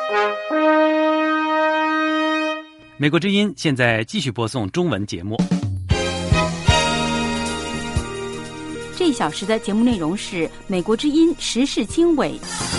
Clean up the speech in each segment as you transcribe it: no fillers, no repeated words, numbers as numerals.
美国之音现在继续播送中文节目。 这一小时的节目内容是美国之音时事经纬。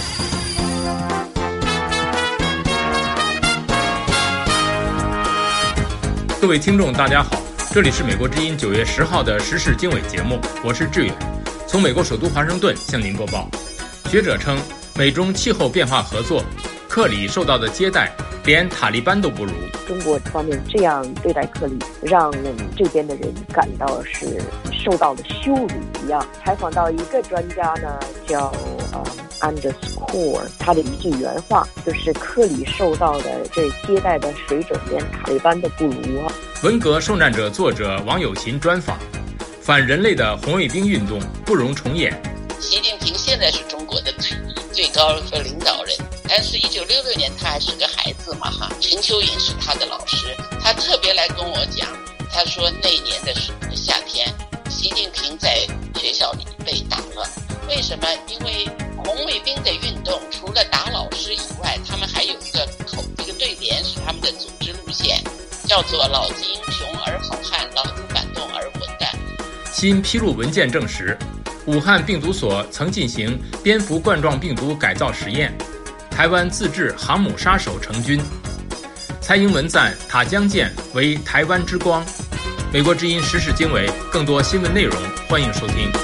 各位听众大家好，这里是美国之音9月10号的时事经纬节目，我是志远，从美国首都华盛顿向您播报。学者称，美中气候变化合作，克里受到的接待连塔利班都不如。 中国方面这样对待克里，让这边的人感到是受到了羞辱一样。采访到一个专家呢，叫Underscore， 他的一句原话就是克里受到的这接待的水准连塔利班都不如啊。 文革受难者作者王友琴专访，反人类的红卫兵运动不容重演。 习近平现在是中国的最高和领导人，但是1966年他还是个孩子嘛哈。陈秋颖是他的老师，他特别来跟我讲，他说那年的夏天，习近平在学校里被打了。为什么？因为红卫兵的运动除了打老师以外，他们还有一个对联是他们的组织路线，叫做老子英雄而好汉，老子反动而混蛋。 新披露文件证实，武汉病毒所曾进行蝙蝠冠状病毒改造实验，台湾自制航母杀手成军。蔡英文赞塔江舰为台湾之光。美国之音时事经纬，更多新闻内容欢迎收听。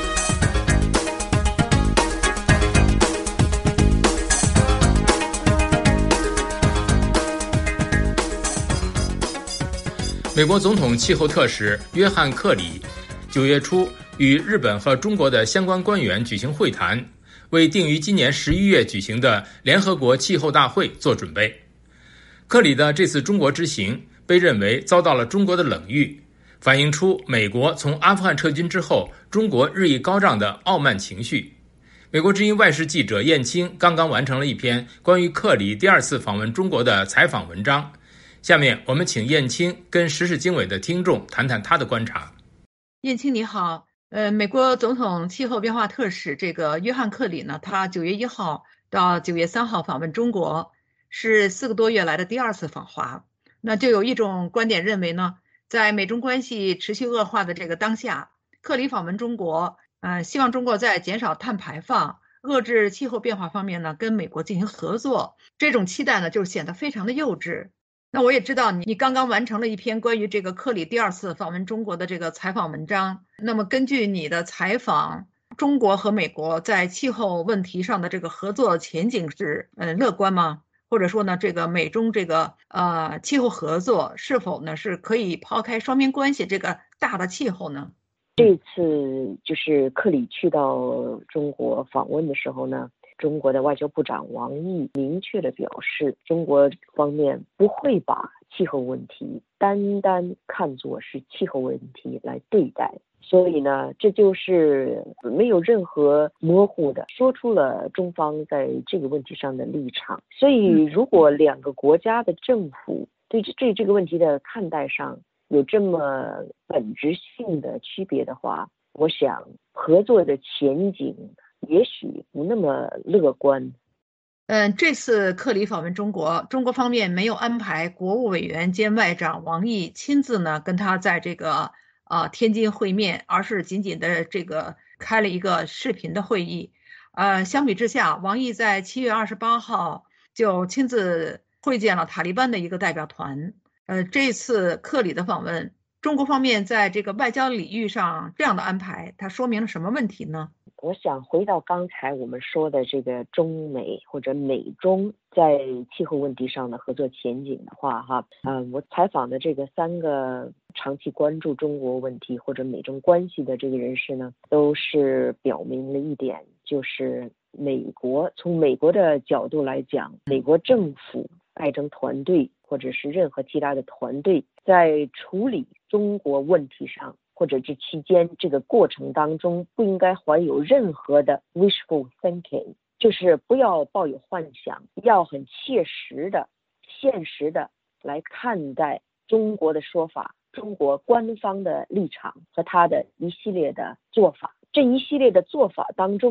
美国总统气候特使约翰·克里9月初与日本和中国的相关官员举行会谈，为定于今年11月举行的联合国气候大会做准备。克里的这次中国之行被认为遭到了中国的冷遇，反映出美国从阿富汗撤军之后，中国日益高涨的傲慢情绪。美国之音外事记者燕青刚刚完成了一篇关于克里第2次访问中国的采访文章。下面我们请燕青跟时事经纬的听众谈谈他的观察。 燕青你好，美国总统气候变化特使这个约翰克里呢，他9月1号到9月3号访问中国，是4个多月来的第2次访华。那就有一种观点认为呢，在美中关系持续恶化的这个当下，克里访问中国，希望中国在减少碳排放、遏制气候变化方面呢，跟美国进行合作。这种期待呢，就显得非常的幼稚。那我也知道你刚刚完成了一篇关于这个克里第2次访问中国的这个采访文章。那么根据你的采访，中国和美国在气候问题上的这个合作前景是乐观吗？或者说呢，这个美中这个气候合作是否呢是可以抛开双边关系这个大的气候呢？ 这次就是克里去到中国访问的时候呢，中国的外交部长王毅明确地表示，中国方面不会把气候问题单单看作是气候问题来对待。所以呢，这就是没有任何模糊的说出了中方在这个问题上的立场。所以如果2个国家的政府对这个问题的看待上有这么本质性的区别的话，我想合作的前景也许不那么乐观。 这次克里访问中国，中国方面没有安排国务委员兼外长王毅亲自呢跟他在这个天津会面，而是仅仅的这个开了一个视频的会议。相比之下，王毅在7月28号就亲自会见了塔利班的一个代表团。这次克里的访问，中国方面在这个外交礼遇上这样的安排，它说明了什么问题呢？ 我想回到刚才我们说的这个中美或者美中在气候问题上的合作前景的话我采访的这个3个长期关注中国问题或者美中关系的这个人士呢，都是表明了一点，就是从美国的角度来讲，美国政府拜登团队或者是任何其他的团队在处理中国问题上或者这期间这个过程当中，不应该怀有任何的 wishful thinking， 就是不要抱有幻想，要很切实的现实的来看待中国的说法，中国官方的立场和他的一系列的做法。这一系列的做法当中呢，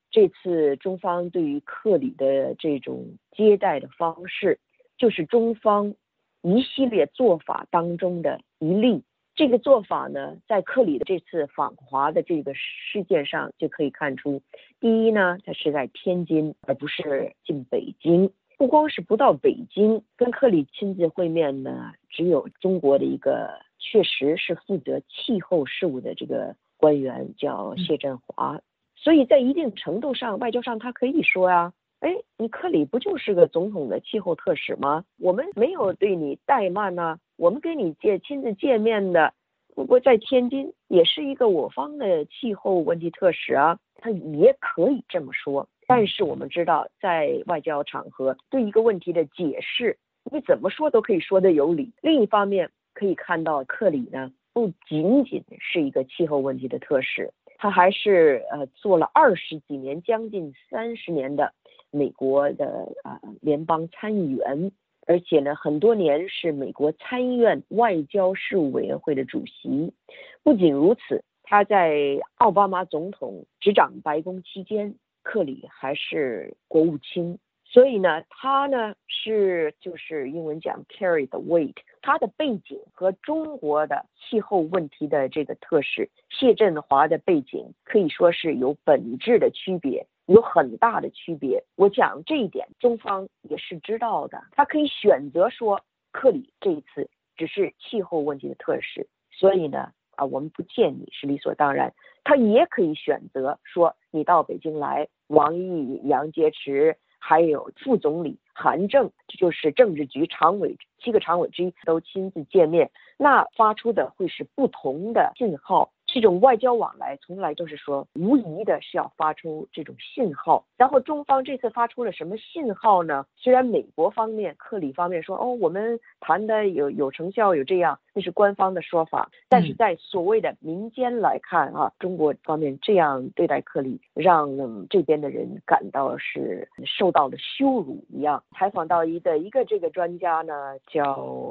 这次中方对于克里的这种接待的方式，就是中方一系列做法当中的一例。这个做法呢，在克里的这次访华的这个事件上就可以看出，第一呢，他是在天津而不是进北京。不光是不到北京跟克里亲自会面呢，只有中国的一个确实是负责气候事务的这个官员叫谢振华。所以在一定程度上，外交上他可以说呀，你克里不就是个总统的气候特使吗？我们没有对你怠慢啊，我们跟你亲自见面的，不过在天津也是一个我方的气候问题特使啊，他也可以这么说。但是我们知道，在外交场合对一个问题的解释，你怎么说都可以说得有理。另一方面，可以看到克里呢，不仅仅是一个气候问题的特使，他还是做了20几年，将近30年的美国的联邦参议员，而且呢，很多年是美国参议院外交事务委员会的主席。不仅如此，他在奥巴马总统执掌白宫期间，克里还是国务卿。所以呢，他呢就是英文讲 carry the weight， 他的背景和中国的气候问题的这个特使谢振华的背景可以说是有本质的区别，有很大的区别。我讲这一点，中方也是知道的。他可以选择说，克里这一次只是气候问题的特使，所以呢，我们不见你是理所当然。他也可以选择说，你到北京来，王毅、杨洁篪还有副总理韩正，这就是政治局常委7个常委之一都亲自见面，那发出的会是不同的信号。这种外交往来从来都是说无疑的是要发出这种信号。然后中方这次发出了什么信号呢？虽然美国方面克里方面说我们谈的有成效，有这样，那是官方的说法，但是在所谓的民间来看中国方面这样对待克里，让这边的人感到是受到了羞辱一样。采访到一个这个专家呢，叫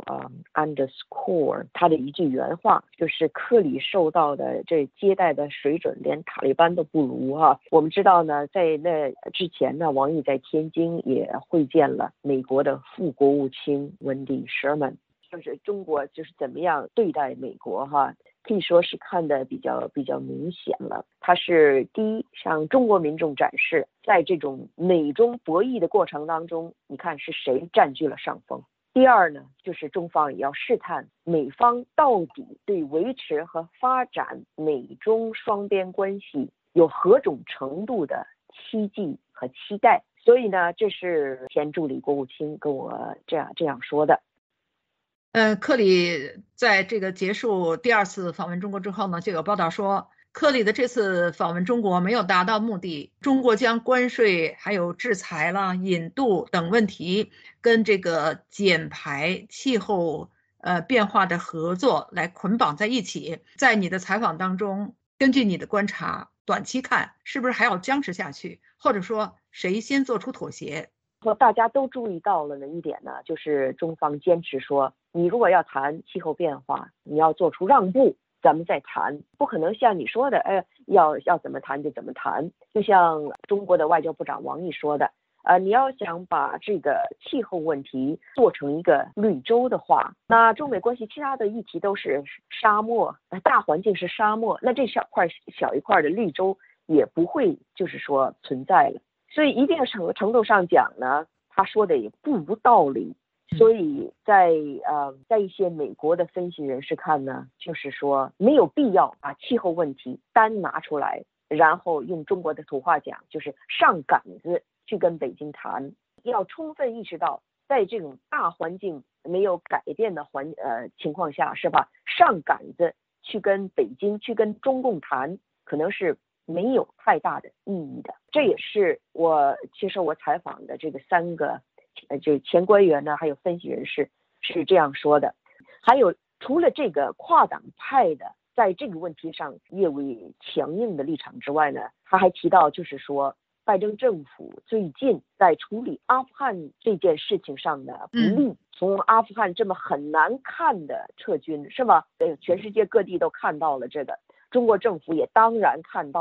Underscore， 他的一句原话就是克里受到的这接待的水准连塔利班都不如我们知道呢，在那之前呢，王毅在天津也会见了美国的副国务卿温蒂·舍曼，就是中国就是怎么样对待美国可以说是看得比较明显了。它是第一，向中国民众展示，在这种美中博弈的过程当中，你看是谁占据了上风。第二呢，就是中方也要试探美方到底对维持和发展美中双边关系有何种程度的期冀和期待。所以呢，这是前助理国务卿跟我这样说的。 克里在这个结束第2次访问中国之后呢，就有报道说，克里的这次访问中国没有达到目的，中国将关税还有制裁了、引渡等问题跟这个减排、气候变化的合作来捆绑在一起。在你的采访当中，根据你的观察，短期看是不是还要僵持下去，或者说谁先做出妥协？ 大家都注意到了的一点呢，就是中方坚持说，你如果要谈气候变化，你要做出让步，咱们再谈，不可能像你说的，要怎么谈就怎么谈。就像中国的外交部长王毅说的，你要想把这个气候问题做成一个绿洲的话，那中美关系其他的议题都是沙漠，大环境是沙漠，那这小一块的绿洲也不会就是说存在了。所以一定程度上讲呢，他说的也不无道理。所以在一些美国的分析人士看呢，就是说没有必要把气候问题单拿出来，然后用中国的土话讲，就是上杆子去跟北京谈。要充分意识到，在这种大环境没有改变的情况下，是吧？上杆子去跟北京、去跟中共谈，可能是没有太大的意义的。这也是其实我采访的这个3个就前官员呢，还有分析人士是这样说的。还有除了这个跨党派的在这个问题上越为强硬的立场之外呢，他还提到就是说，拜登政府最近在处理阿富汗这件事情上的不利。从阿富汗这么很难看的撤军，是吧？全世界各地都看到了这个，中国政府也当然看到了，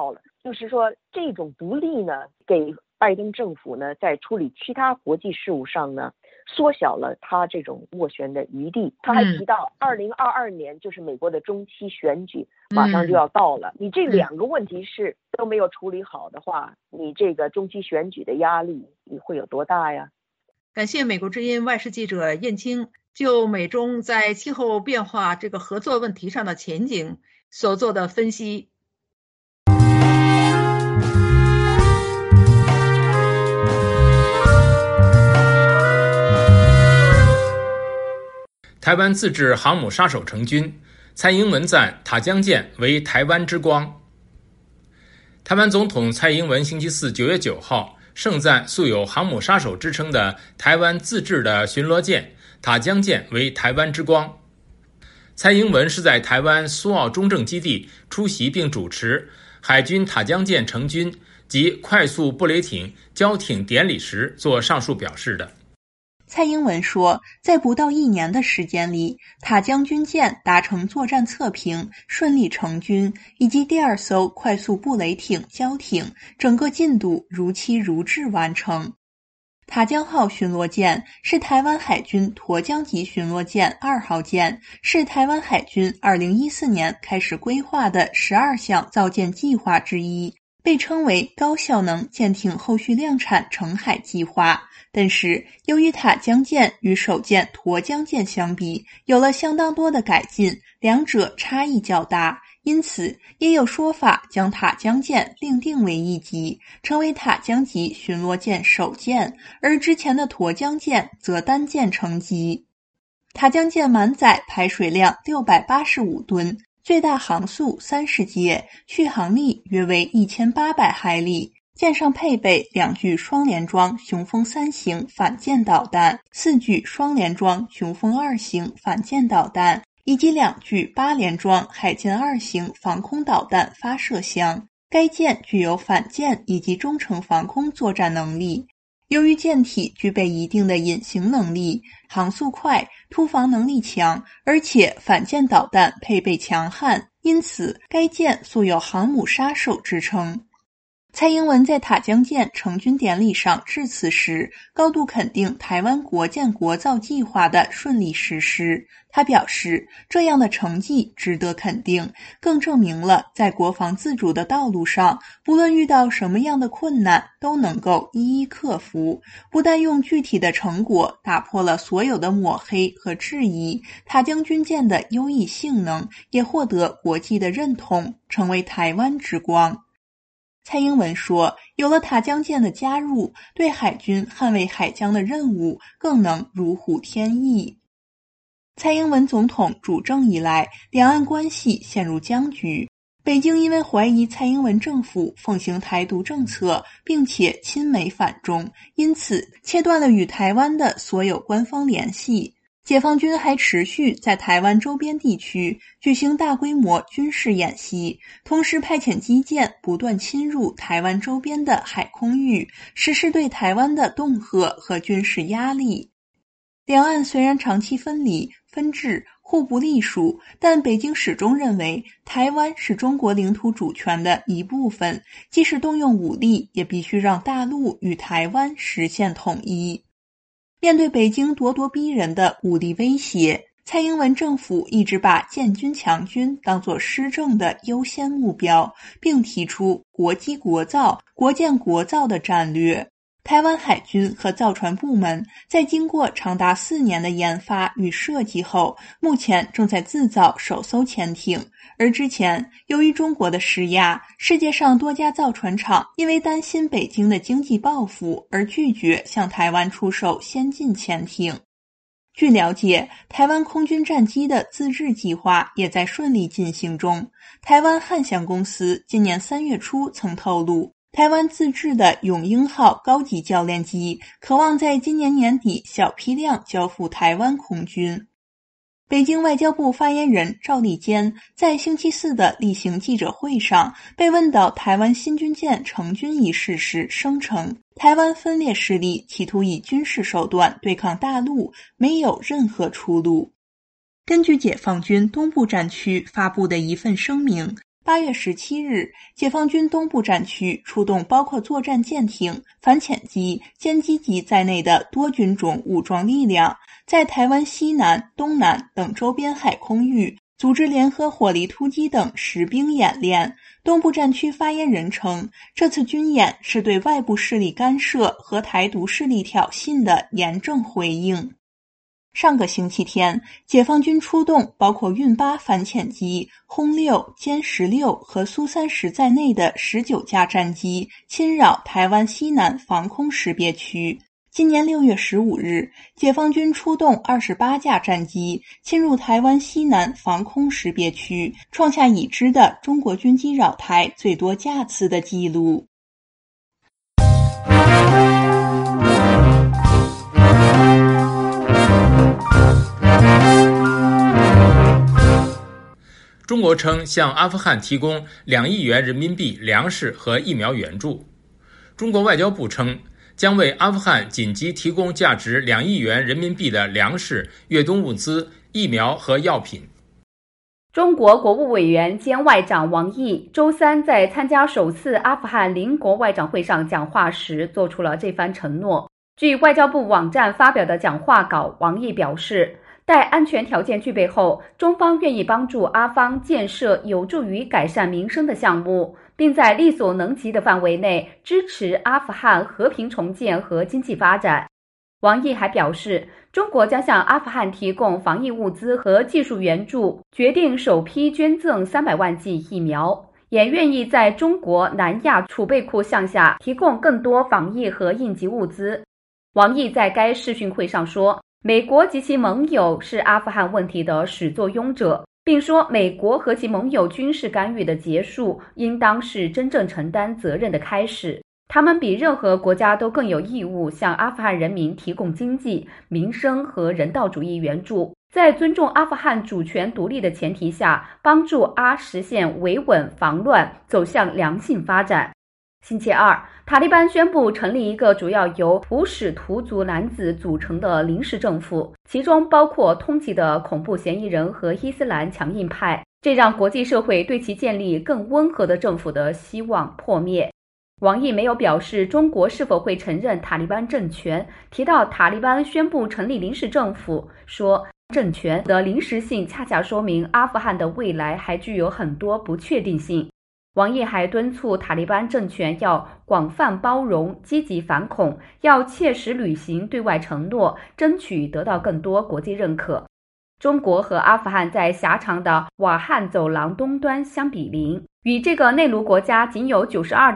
就是说这种不利呢，给拜登政府呢在处理其他国际事务上呢缩小了他这种斡旋的余地。他还提到2022年就是美国的中期选举马上就要到了，你这两个问题是都没有处理好的话，你这个中期选举的压力你会有多大呀？ 感谢美国之音外事记者燕青就美中在气候变化这个合作问题上的前景所做的分析。 台湾自制航母杀手成军，蔡英文赞塔江舰为台湾之光。台湾总统蔡英文星期四9月9号盛赞素有航母杀手之称的台湾自制的巡逻舰塔江舰为台湾之光。蔡英文是在台湾苏澳中正基地出席并主持海军塔江舰成军及快速布雷艇交艇典礼时做上述表示的。 蔡英文说，在不到1年的时间里，塔江军舰达成作战测评，顺利成军，以及第2艘快速布雷艇交艇，整个进度如期如质完成。塔江号巡逻舰是台湾海军沱江级巡逻舰2号舰，是台湾海军2014年开始规划的12项造舰计划之一，被称为高效能舰艇后续量产成海计划。但是由于塔江舰与首舰沱江舰相比有了相当多的改进，两者差异较大，因此也有说法将塔江舰另定为一级，成为塔江级巡逻舰首舰，而之前的沱江舰则单舰成级。塔江舰满载排水量685吨，最大航速30节，续航力约为1800海里。舰上配备2具双联装雄风3型反舰导弹，4具双联装雄风2型反舰导弹，以及2具8联装海剑2型防空导弹发射箱。该舰具有反舰以及中程防空作战能力。由于舰体具备一定的隐形能力，航速快，突防能力强，而且反舰导弹配备强悍，因此该舰素有航母杀手之称。蔡英文在塔江舰成军典礼上致辞时，高度肯定台湾国建国造计划的顺利实施。他表示，这样的成绩值得肯定，更证明了在国防自主的道路上，不论遇到什么样的困难，都能够一一克服。不但用具体的成果打破了所有的抹黑和质疑，塔江军舰的优异性能也获得国际的认同，成为台湾之光。蔡英文说，有了塔江舰的加入，对海军捍卫海疆的任务更能如虎添翼。蔡英文总统主政以来，两岸关系陷入僵局。北京因为怀疑蔡英文政府奉行台独政策，并且亲美反中，因此切断了与台湾的所有官方联系。解放军还持续在台湾周边地区举行大规模军事演习，同时派遣机舰不断侵入台湾周边的海空域，实施对台湾的恫吓和军事压力。两岸虽然长期分离、分治、互不隶属，但北京始终认为台湾是中国领土主权的一部分，即使动用武力，也必须让大陆与台湾实现统一。面对北京咄咄逼人的武力威胁，蔡英文政府一直把建军强军当作施政的优先目标，并提出国机国造、国建国造的战略。台湾海军和造船部门在经过长达4年的研发与设计后，目前正在制造首艘潜艇。而之前，由于中国的施压，世界上多家造船厂因为担心北京的经济报复而拒绝向台湾出售先进潜艇。据了解，台湾空军战机的自制计划也在顺利进行中。台湾汉翔公司今年3月初曾透露，台湾自制的永鹰号高级教练机可望在今年年底小批量交付台湾空军。北京外交部发言人赵立坚在星期四的例行记者会上被问到台湾新军舰成军一事时，声称台湾分裂势力企图以军事手段对抗大陆，没有任何出路。根据解放军东部战区发布的一份声明， 8月17日，解放军东部战区出动包括作战舰艇、反潜机、歼击机在内的多军种武装力量，在台湾西南、东南等周边海空域组织联合火力突击等实兵演练。东部战区发言人称，这次军演是对外部势力干涉和台独势力挑衅的严正回应。上个星期天，解放军出动包括运8反潜机、轰6、歼16和苏30在内的19架战机，侵扰台湾西南防空识别区。今年6月15日，解放军出动28架战机，侵入台湾西南防空识别区，创下已知的中国军机扰台最多架次的纪录。 中国称向阿富汗提供2亿元人民币粮食和疫苗援助。中国外交部称，将为阿富汗紧急提供价值2亿元人民币的粮食、越冬物资、疫苗和药品。 中国国务委员兼外长王毅周三在参加首次阿富汗邻国外长会上讲话时做出了这番承诺。据外交部网站发表的讲话稿，王毅表示，待安全条件具备后，中方愿意帮助阿方建设有助于改善民生的项目，并在力所能及的范围内支持阿富汗和平重建和经济发展。王毅还表示，中国将向阿富汗提供防疫物资和技术援助，决定首批捐赠300万剂疫苗，也愿意在中国南亚储备库项下提供更多防疫和应急物资。王毅在该视讯会上说，美国及其盟友是阿富汗问题的始作俑者，并说美国和其盟友军事干预的结束应当是真正承担责任的开始。他们比任何国家都更有义务向阿富汗人民提供经济、民生和人道主义援助，在尊重阿富汗主权独立的前提下，帮助阿实现维稳防乱，走向良性发展。星期二，塔利班宣布成立一个主要由普什图族男子组成的临时政府，其中包括通缉的恐怖嫌疑人和伊斯兰强硬派，这让国际社会对其建立更温和的政府的希望破灭。王毅没有表示中国是否会承认塔利班政权，提到塔利班宣布成立临时政府，说政权的临时性恰恰说明阿富汗的未来还具有很多不确定性。王毅还敦促塔利班政权要广泛包容、积极反恐，要切实履行对外承诺，争取得到更多国际认可。中国和阿富汗在狭长的瓦罕走廊东端相比邻，与这个内陆国家仅有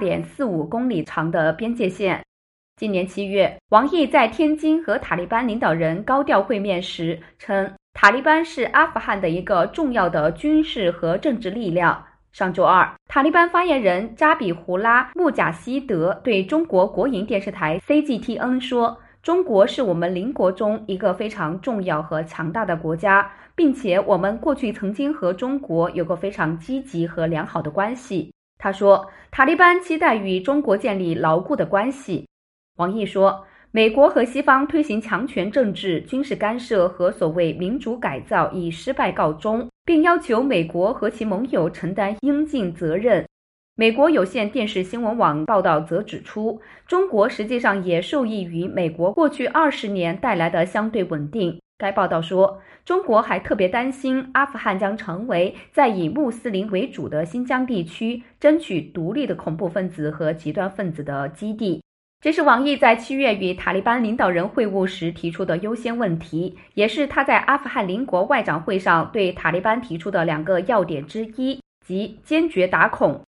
92.45 公里长的边界线。今年7月，王毅在天津和塔利班领导人高调会面时称，塔利班是阿富汗的一个重要的军事和政治力量。上周二，塔利班发言人扎比胡拉·穆贾希德对中国国营电视台 CGTN 说，中国是我们邻国中一个非常重要和强大的国家，并且我们过去曾经和中国有过非常积极和良好的关系。他说，塔利班期待与中国建立牢固的关系。王毅说，美国和西方推行强权政治、军事干涉和所谓民主改造以失败告终，并要求美国和其盟友承担应尽责任。美国有线电视新闻网报道则指出，中国实际上也受益于美国过去20年带来的相对稳定。该报道说，中国还特别担心阿富汗将成为在以穆斯林为主的新疆地区争取独立的恐怖分子和极端分子的基地。这是王毅在7月与塔利班领导人会晤时提出的优先问题，也是他在阿富汗邻国外长会上对塔利班提出的2个要点之一，即坚决打恐。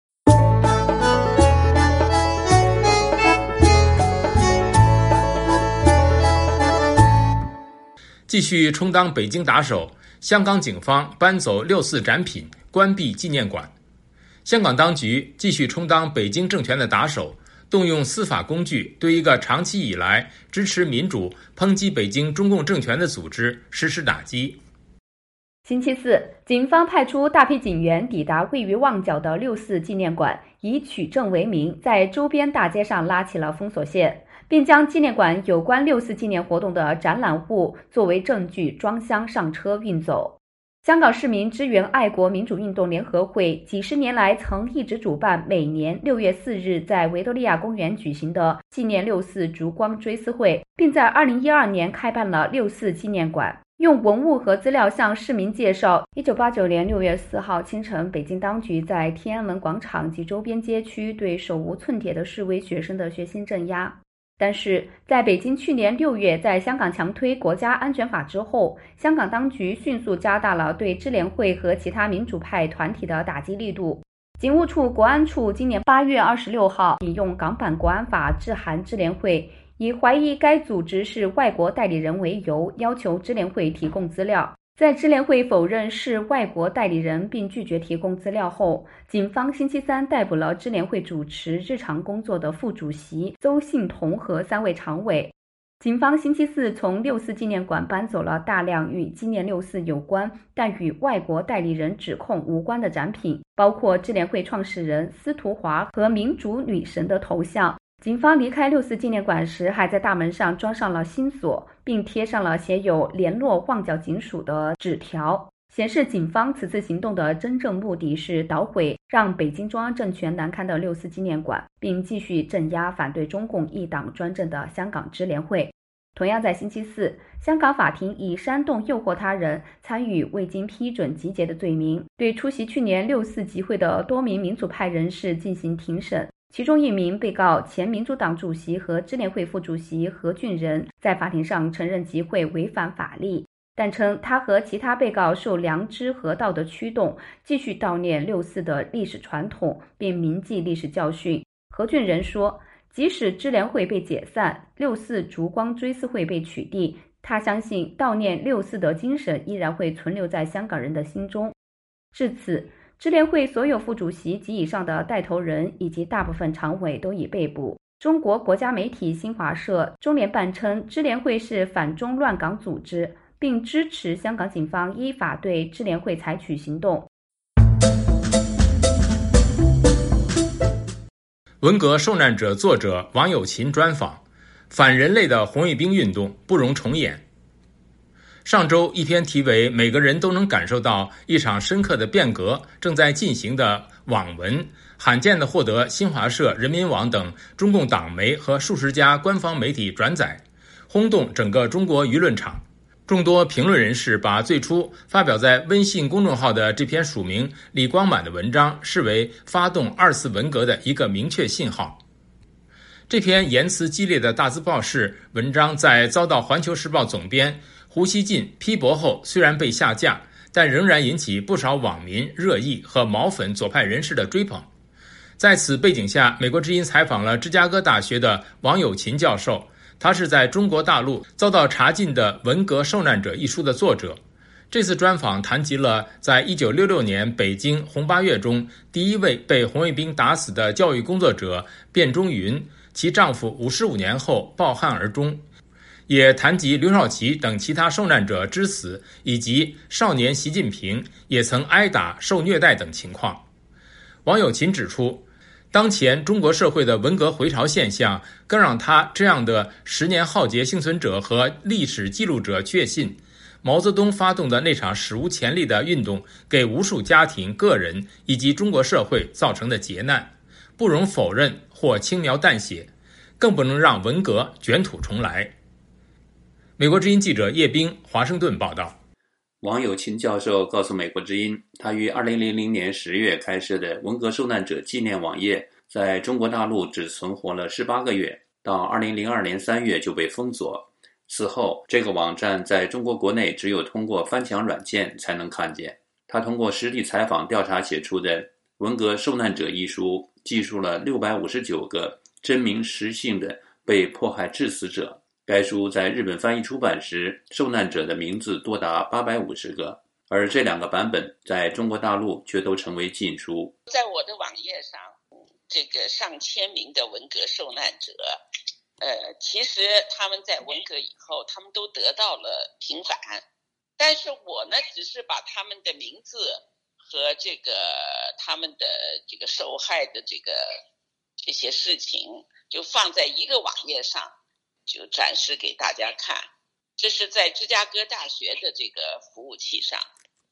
继续充当北京打手，香港警方搬走6·4展品，关闭纪念馆。香港当局继续充当北京政权的打手，动用司法工具对一个长期以来支持民主、抨击北京中共政权的组织实施打击。 星期四，警方派出大批警员抵达位于旺角的6·4纪念馆，以取证为名，在周边大街上拉起了封锁线，并将纪念馆有关6·4纪念活动的展览物作为证据装箱上车运走。 香港市民支援爱国民主运动联合会几十年来曾一直主办每年6月4日在维多利亚公园举行的纪念六四烛光追思会，并在2012年开办了六四纪念馆，用文物和资料向市民介绍1989年6月4号清晨北京当局在天安门广场及周边街区对手无寸铁的示威学生的血腥镇压。但是在北京去年6月在香港强推国家安全法之后，香港当局迅速加大了对支联会和其他民主派团体的打击力度。警务处国安处今年8月26号引用港版国安法致函支联会，以怀疑该组织是外国代理人为由，要求支联会提供资料。在支联会否认是外国代理人并拒绝提供资料后，警方星期三逮捕了支联会主持日常工作的副主席邹信同和3位常委。警方星期四从六四纪念馆搬走了大量与纪念六四有关但与外国代理人指控无关的展品，包括支联会创始人司徒华和民主女神的头像。警方离开六四纪念馆时，还在大门上装上了新锁，并贴上了写有联络旺角警署的纸条，显示警方此次行动的真正目的是捣毁让北京中央政权难堪的六四纪念馆，并继续镇压反对中共一党专政的香港支联会。同样在星期四，香港法庭以煽动诱惑他人参与未经批准集结的罪名，对出席去年六四集会的多名民主派人士进行庭审。其中一名被告前民主党主席和支联会副主席何俊仁在法庭上承认集会违反法律，但称他和其他被告受良知和道德驱动，继续悼念六四的历史传统，并铭记历史教训。何俊仁说，即使支联会被解散，六四烛光追思会被取缔，他相信悼念六四的精神依然会存留在香港人的心中。至此，支联会所有副主席及以上的带头人以及大部分常委都已被捕。中国国家媒体新华社中联办称，支联会是反中乱港组织，并支持香港警方依法对支联会采取行动。 文革受难者作者王友琴专访：反人类的红卫兵运动不容重演。上周一篇题为《每个人都能感受到一场深刻的变革正在进行》的网文，罕见地获得新华社、人民网等中共党媒和数十家官方媒体转载，轰动整个中国舆论场。众多评论人士把最初发表在微信公众号的这篇署名李光满的文章视为发动二次文革的一个明确信号。这篇言辞激烈的大字报式文章在遭到环球时报总编胡锡进批驳后，虽然被下架，但仍然引起不少网民热议和毛粉左派人士的追捧。在此背景下，美国之音采访了芝加哥大学的王友琴教授，他是在中国大陆遭到查禁的《文革受难者》一书的作者。这次专访谈及了在1966年北京红八月中第一位被红卫兵打死的教育工作者卞中云，其丈夫55年后抱憾而终，也谈及刘少奇等其他受难者之死，以及少年习近平也曾挨打受虐待等情况。王友琴指出，当前中国社会的文革回潮现象更让他这样的10年浩劫幸存者和历史记录者确信，毛泽东发动的那场史无前例的运动给无数家庭、个人以及中国社会造成的劫难，不容否认或轻描淡写，更不能让文革卷土重来。美国之音记者叶冰华盛顿报道。 王友琴教授告诉美国之音，他于2000年10月开设的文革受难者纪念网页在中国大陆只存活了18个月，到2002年3月就被封锁。此后，这个网站在中国国内只有通过翻墙软件才能看见。他通过实地采访调查写出的《文革受难者》一书，记述了659个真名实姓的被迫害致死者。该书在日本翻译出版时，受难者的名字多达850个，而这2个版本在中国大陆却都成为禁书。 在我的网页上，这个上千名的文革受难者，其实他们在文革以后，他们都得到了平反，但是我呢，只是把他们的名字和这个他们的这个受害的这些事情，就放在一个网页上，就展示给大家看。这是在芝加哥大学的这个服务器上。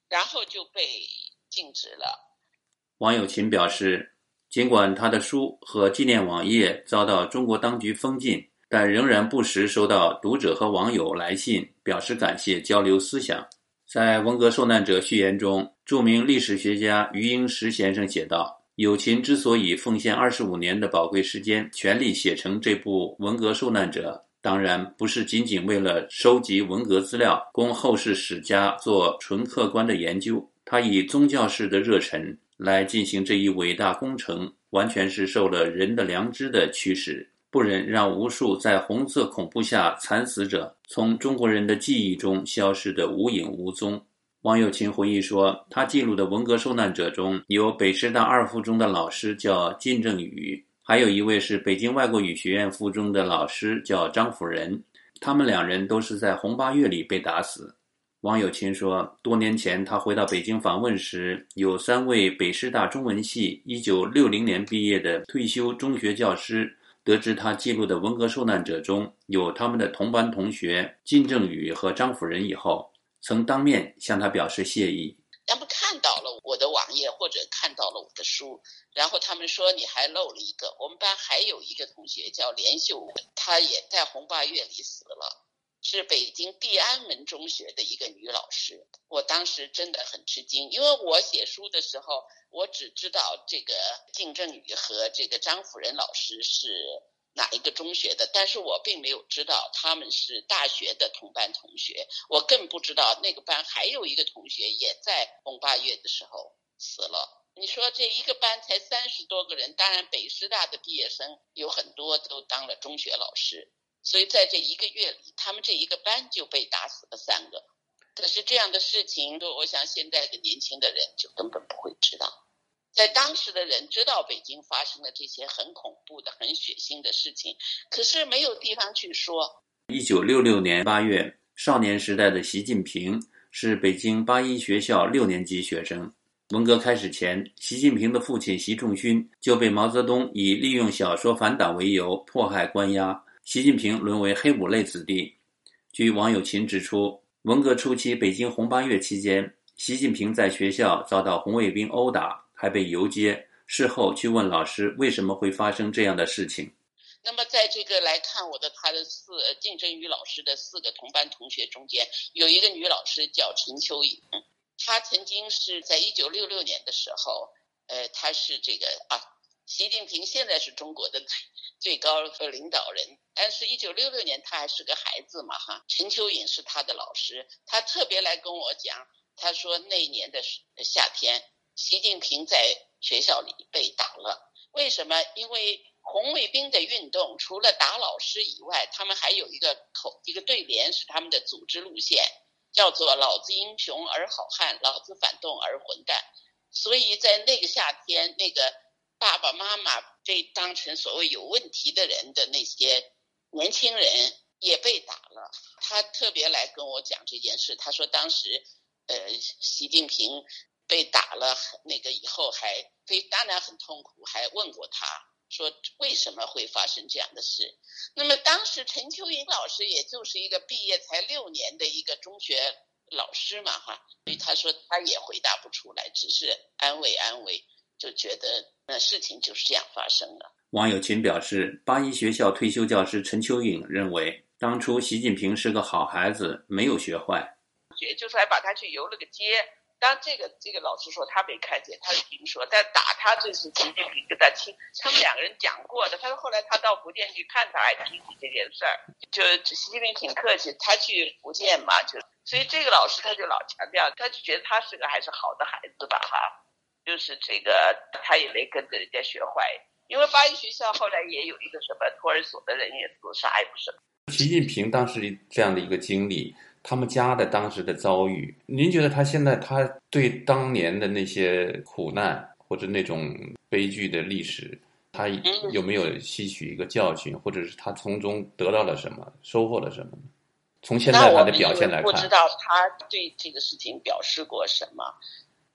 然后就被禁止了。 王友琴表示，尽管他的书和纪念网页遭到中国当局封禁，但仍然不时收到读者和网友来信，表示感谢，交流思想。在文革受难者序言中，著名历史学家余英时先生写道，友琴之所以奉献25年的宝贵时间，全力写成这部《文革受难者》，当然不是仅仅为了收集文革资料，供后世史家做纯客观的研究。他以宗教式的热忱来进行这一伟大工程，完全是受了人的良知的驱使，不忍让无数在红色恐怖下惨死者从中国人的记忆中消失得无影无踪。王友琴回忆说，他记录的文革受难者中有北师大2附中的老师叫靳正宇，还有一位是北京外国语学院附中的老师叫张辅仁，他们2人都是在红8月里被打死。王友琴说，多年前他回到北京访问时，有3位北师大中文系1960年毕业的退休中学教师得知他记录的文革受难者中有他们的同班同学靳正宇和张辅仁以后，曾当面向他表示谢意。 他们看到了我的网页或者看到了我的书，然后他们说你还漏了一个，我们班还有一个同学叫连秀文，他也在红8月里死了，是北京地安门中学的一个女老师。我当时真的很吃惊，因为我写书的时候，我只知道这个靳正宇和这个张辅仁老师是哪一个中学的，但是我并没有知道他们是大学的同班同学，我更不知道那个班还有一个同学也在红8月的时候死了。你说这一个班才30多个人，当然北师大的毕业生有很多都当了中学老师，所以在这1个月里，他们这一个班就被打死了3个。可是这样的事情，我想现在的年轻的人就根本不会知道。在当时的人知道北京发生了这些很恐怖的、很血腥的事情，可是没有地方去说。 1966年8月，少年时代的习近平是北京八一学校6年级学生。文革开始前，习近平的父亲习仲勋就被毛泽东以利用小说反党为由迫害关押，习近平沦为黑五类子弟。据王友琴指出，文革初期北京红8月期间，习近平在学校遭到红卫兵殴打，还被游街，事后去问老师为什么会发生这样的事情。 那么在这个来看他的靳正宇老师的4个同班同学中间，有一个女老师叫陈秋颖，她曾经是在1966年的时候，她是这个习近平现在是中国的最高领导人，但是1966年她还是个孩子嘛陈秋颖是她的老师，她特别来跟我讲，她说那年的夏天，习近平在学校里被打了。为什么？因为红卫兵的运动除了打老师以外，他们还有一个对联是他们的组织路线，叫做老子英雄而好汉，老子反动而混蛋。所以在那个夏天，那个爸爸妈妈被当成所谓有问题的人的那些年轻人也被打了。他特别来跟我讲这件事，他说当时习近平被打了那个以后当然很痛苦，还问过他说为什么会发生这样的事。那么当时陈秋颖老师也就是一个毕业才6年的一个中学老师嘛所以他说他也回答不出来，只是安慰，就觉得事情就是这样发生了。 王友琴表示，八一学校退休教师陈秋颖认为，当初习近平是个好孩子，没有学坏， 就是还把他去游了个街。当然这个老师说他没看见，他听说，但打他这是习近平跟他们2个人讲过的。他说后来他到福建去看他，还提起这件事儿，就习近平挺客气，他去福建嘛，所以这个老师他就老强调，他就觉得他是个还是好的孩子吧就是这个他也没跟着人家学坏。因为八一学校后来也有一个什么托儿所的人也自杀，也不是。 习近平当时这样的一个经历，他们家的当时的遭遇，您觉得他现在他对当年的那些苦难或者那种悲剧的历史，他有没有吸取一个教训，或者是他从中得到了什么，收获了什么呢？从现在他的表现来看， 不知道他对这个事情表示过什么。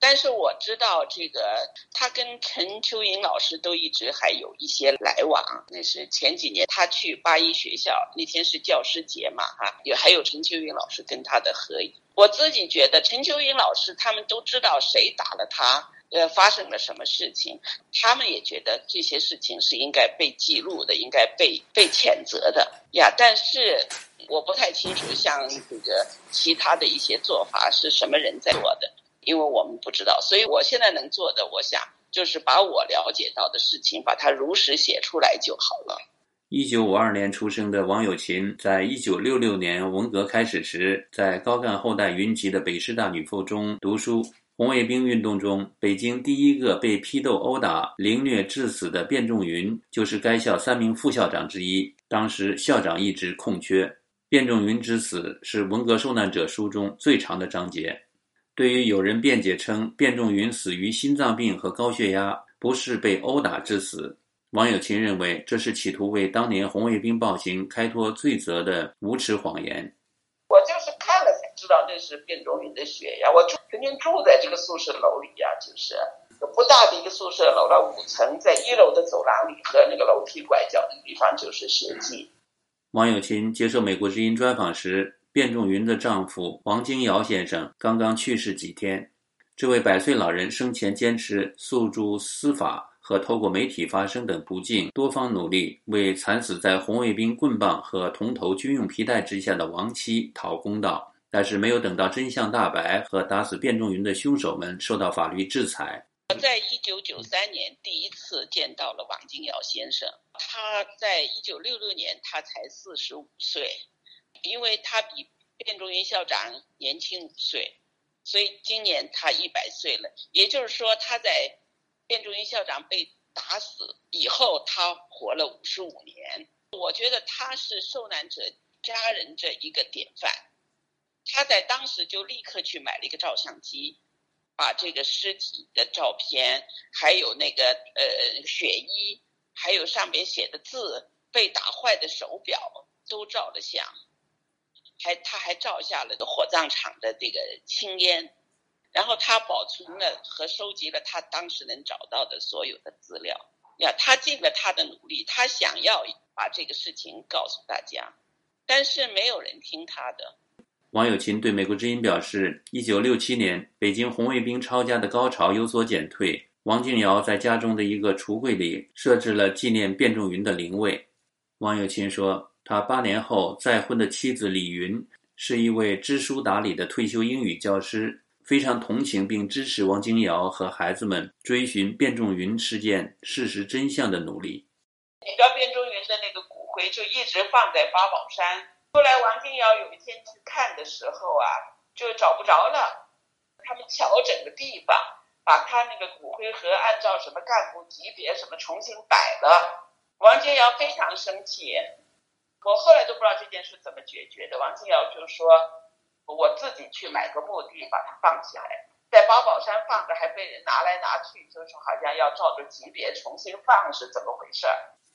但是我知道这个他跟陈秋莹老师都一直还有一些来往，那是前几年他去八一学校，那天是教师节嘛还有陈秋莹老师跟他的合影。我自己觉得陈秋莹老师他们都知道谁打了他，发生了什么事情，他们也觉得这些事情是应该被记录的，应该被谴责的呀。但是我不太清楚像这个其他的一些做法是什么人在做的，因为我们不知道。所以我现在能做的，我想就是把我了解到的事情把它如实写出来就好了。 1952年出生的王有琴，在1966年文革开始时，在高干后代云集的北师大女附中读书。红卫兵运动中，北京第一个被批斗殴打、凌虐致死的卞仲云，就是该校3名副校长之一。当时校长一职空缺，卞仲云之死是文革受难者书中最长的章节。对于有人辩解称卞仲云死于心脏病和高血压，不是被殴打致死，王有琴认为这是企图为当年红卫兵暴行开脱罪责的无耻谎言。 我就是看了才知道那是卞仲云的血呀！我曾经住在这个宿舍楼里呀，就是不大的一个宿舍楼了，5层，在1楼的走廊里和那个楼梯拐角的地方就是血迹。 王有琴接受美国之音专访时，卞仲云的丈夫王金尧先生刚刚去世几天。这位100岁老人生前坚持诉诸司法和透过媒体发声等途径，多方努力为惨死在红卫兵棍棒和铜头军用皮带之下的亡妻讨公道，但是没有等到真相大白和打死卞仲云的凶手们受到法律制裁。 我在1993年第一次见到了王金尧先生，他在1966年他才45岁，因为他比卞仲云校长年轻5岁，所以今年他100岁了。也就是说他在卞仲云校长被打死以后，他活了55年。我觉得他是受难者家人这一个典范。他在当时就立刻去买了一个照相机，把这个尸体的照片，还有那个血衣，还有上面写的字，被打坏的手表都照了相。他还照下了火葬场的这个青烟。然后他保存了和收集了他当时能找到的所有的资料呀，他尽了他的努力，他想要把这个事情告诉大家，但是没有人听他的。 王有琴对美国之音表示，1967年北京红卫兵抄家的高潮有所减退，王金尧在家中的一个橱柜里设置了纪念卞仲云的灵位。王有琴说，他8年后再婚的妻子李云是一位知书达理的退休英语教师，非常同情并支持王金尧和孩子们追寻卞仲云事件事实真相的努力。 你知道卞仲云的那个骨灰就一直放在八宝山，后来王金尧有一天去看的时候就找不着了，他们瞧整个地方，把他那个骨灰盒按照什么干部级别什么重新摆了。王金尧非常生气，我后来都不知道这件事怎么解决的。王金尧就说，我自己去买个墓地把它放起来，在八宝山放着还被人拿来拿去，就是好像要照着级别重新放，是怎么回事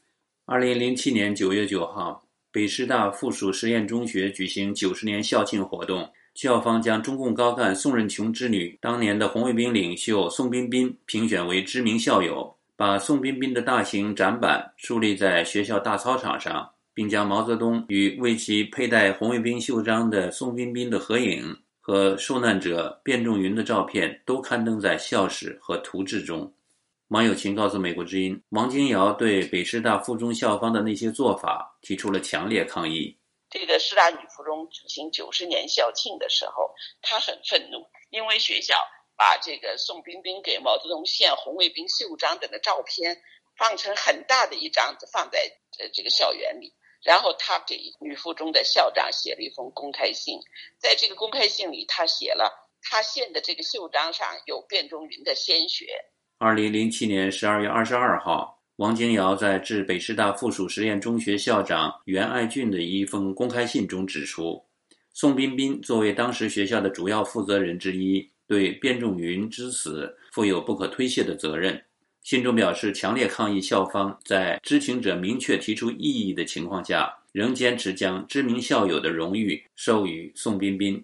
？2007年9月9号，北师大附属实验中学举行90年校庆活动，校方将中共高干宋任穷之女、当年的红卫兵领袖宋彬彬评选为知名校友，把宋彬彬的大型展板树立在学校大操场上，并将毛泽东与为其佩戴红卫兵袖章的宋彬彬的合影和受难者卞仲云的照片都刊登在校史和图志中。王有琴告诉美国之音，王金尧对北师大附中校方的那些做法提出了强烈抗议。 这个师大女附中举行90年校庆的时候，他很愤怒，因为学校把这个宋彬彬给毛泽东献红卫兵袖章等的照片放成很大的一张放在这个校园里，然后他给女附中的校长写了一封公开信，在这个公开信里他写了他献的这个袖章上有卞仲云的鲜血。 2007年12月22号，王金尧在致北师大附属实验中学校长袁爱俊的一封公开信中指出，宋彬彬作为当时学校的主要负责人之一，对卞仲云之死负有不可推卸的责任。信中表示强烈抗议校方在知情者明确提出异议的情况下，仍坚持将知名校友的荣誉授予宋彬彬。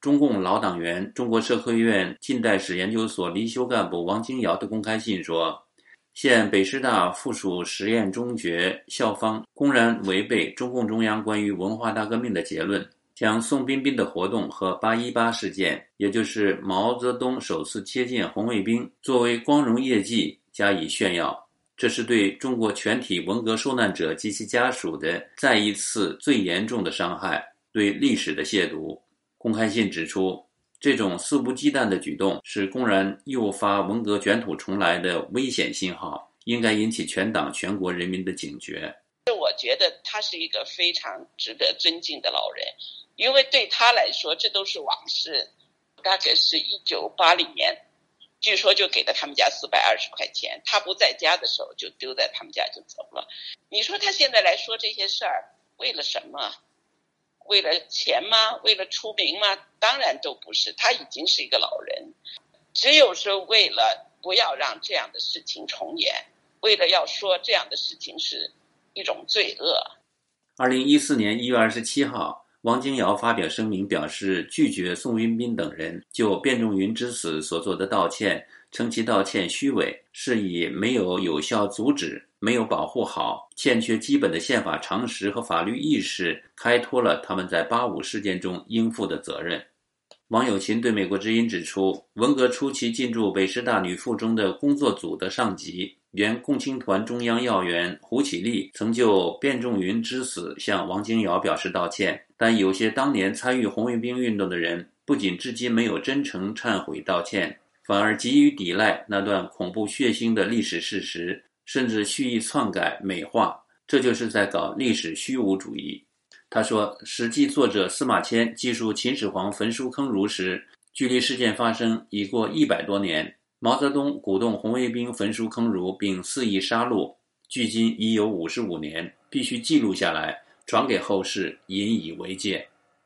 中共老党员、中国社科院近代史研究所离休干部王金尧的公开信说，现北师大附属实验中学校方公然违背中共中央关于文化大革命的结论，将宋彬彬的活动和818事件，也就是毛泽东首次接见红卫兵，作为光荣业绩加以炫耀。这是对中国全体文革受难者及其家属的再一次最严重的伤害，对历史的亵渎。公开信指出，这种肆无忌惮的举动是公然诱发文革卷土重来的危险信号，应该引起全党全国人民的警觉。 我觉得他是一个非常值得尊敬的老人，因为对他来说这都是往事。大概是1980年，据说就给了他们家420块钱，他不在家的时候就丢在他们家就走了。你说他现在来说这些事儿为了什么？为了钱吗？为了出名吗？当然都不是，他已经是一个老人，只有是为了不要让这样的事情重演，为了要说这样的事情是一种罪恶。 2014年1月27号，王金尧发表声明表示，拒绝宋彬彬等人就卞仲云之死所做的道歉，称其道歉虚伪，是以没有有效阻止、没有保护好、欠缺基本的宪法常识和法律意识，开脱了他们在85事件中应负的责任。王友琴对美国之音指出，文革初期进驻北师大女附中的工作组的上级，原共青团中央要员胡启立曾就卞仲云之死向王金尧表示道歉，但有些当年参与红卫兵运动的人不仅至今没有真诚忏悔道歉，反而急于抵赖那段恐怖血腥的历史事实，甚至蓄意篡改美化，这就是在搞历史虚无主义。他说，史记作者司马迁记述秦始皇焚书坑儒时，距离事件发生已过100多年，毛泽东鼓动红卫兵焚书坑儒并肆意杀戮，距今已有55年，必须记录下来，传给后世，引以为戒。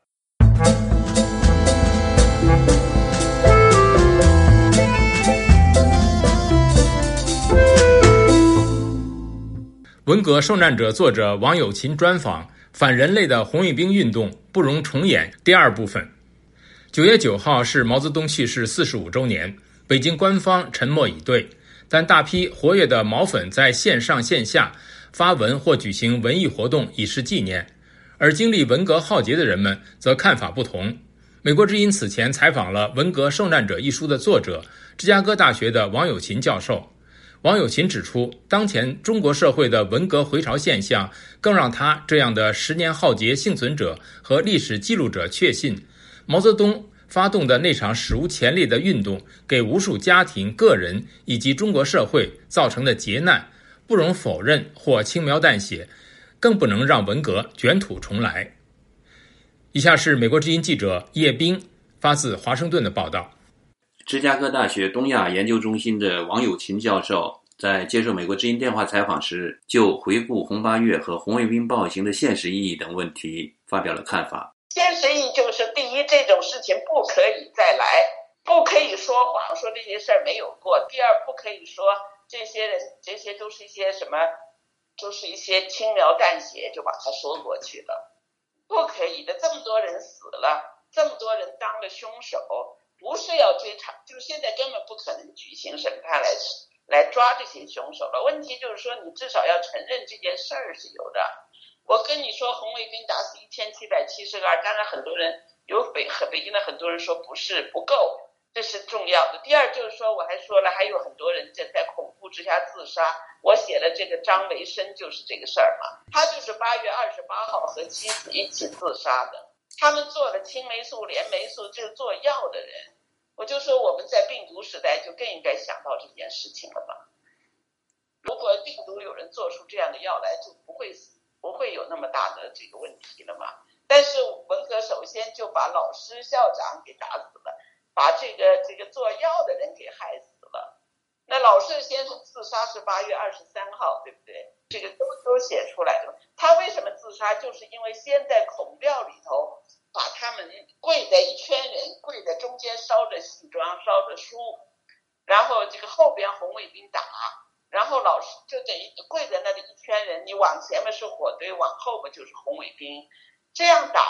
文革受难者作者王友琴专访反人类的红卫兵运动不容重演第二部分。9月9号是毛泽东去世45周年，北京官方沉默以对，但大批活跃的毛粉在线上线下发文或举行文艺活动以示纪念，而经历文革浩劫的人们则看法不同。美国之音此前采访了《文革受难者》一书的作者，芝加哥大学的王友琴教授。王友琴指出，当前中国社会的文革回潮现象，更让他这样的10年浩劫幸存者和历史记录者确信，毛泽东发动的那场史无前例的运动，给无数家庭、个人以及中国社会造成的劫难，不容否认或轻描淡写，更不能让文革卷土重来。以下是美国之音记者叶冰发自华盛顿的报道。 芝加哥大学东亚研究中心的王友琴教授在接受美国之音电话采访时，就回顾红8月和红卫兵暴行的现实意义等问题发表了看法。 现实意义就是，第一，这种事情不可以再来，不可以说谎说这些事儿没有过；第二，不可以说这些人这些都是一些什么，就是一些轻描淡写就把它说过去了，不可以的。这么多人死了，这么多人当了凶手，不是要追查，就是现在根本不可能举行审判来抓这些凶手了。问题就是说，你至少要承认这件事儿是有的。我跟你说，红卫兵打死1772，当然很多人北京的很多人说不够，这是重要的。第二就是说，我还说了，还有很多人在恐怖之下自杀。我写了这个张维生就是这个事儿嘛，他就是8月28号和妻子一起自杀的。他们做了青霉素、链霉素，就是做药的人。我就说我们在病毒时代就更应该想到这件事情了嘛。如果病毒有人做出这样的药来，就不会有那么大的这个问题了嘛。但是文革首先就把老师、校长给打死了，把这个做药的人给害死了。那老师先生自杀是8月23号，对不对？这个都写出来了。他为什么自杀？就是因为先在孔庙里头把他们跪在一圈人，跪在中间烧着戏装，烧着书，然后这个后边红卫兵打，然后老师就等于跪在那里一圈人，你往前面是火堆，往后面就是红卫兵。这样打了以